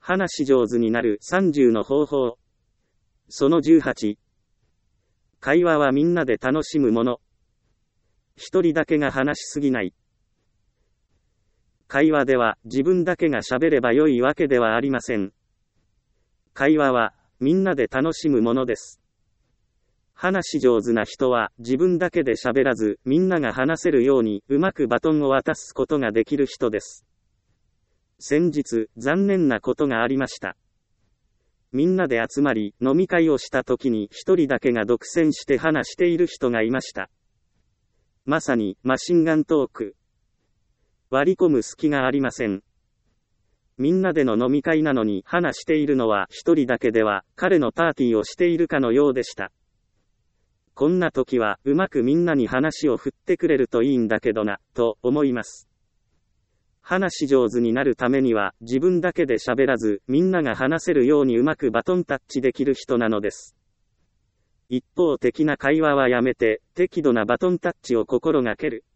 話し上手になる30の方法。その18。会話はみんなで楽しむもの。一人だけが話しすぎない。会話では自分だけが喋ればよいわけではありません。会話はみんなで楽しむものです。話し上手な人は自分だけで喋らずみんなが話せるようにうまくバトンを渡すことができる人です。先日、残念なことがありました。みんなで集まり、飲み会をした時に一人だけが独占して話している人がいました。まさに、マシンガントーク。割り込む隙がありません。みんなでの飲み会なのに話しているのは一人だけでは、彼のパーティーをしているかのようでした。こんな時は、うまくみんなに話を振ってくれるといいんだけどな、と思います。話し上手になるためには自分だけで喋らずみんなが話せるようにうまくバトンタッチできる人なのです。一方的な会話はやめて適度なバトンタッチを心がける。